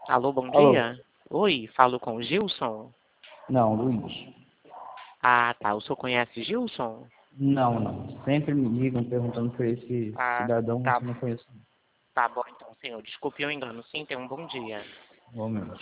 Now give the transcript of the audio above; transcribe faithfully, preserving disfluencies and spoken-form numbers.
Alô, bom Alô? dia. Oi, falo com o Gilson? Não, Luiz. Ah, tá. O senhor conhece Gilson? Não, não. Sempre me ligam perguntando por esse Ah, cidadão tá. que eu não conheço. Tá bom então, senhor. Desculpe o engano. Sim, tenha um bom dia. Igualmente.